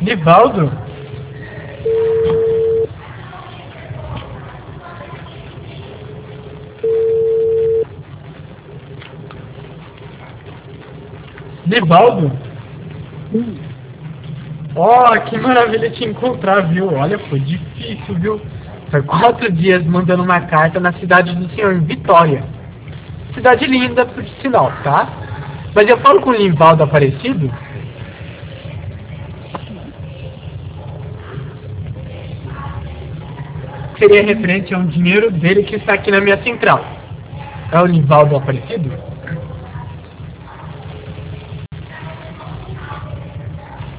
Nivaldo? Nivaldo? Oh, que maravilha te encontrar, viu? Olha, foi difícil, viu? Foi 4 dias mandando uma carta na cidade do senhor, em Vitória. Cidade linda, por sinal, tá? Mas eu falo com o Nivaldo Aparecido? Seria referente a um dinheiro dele que está aqui na minha central. É o Nivaldo Aparecido?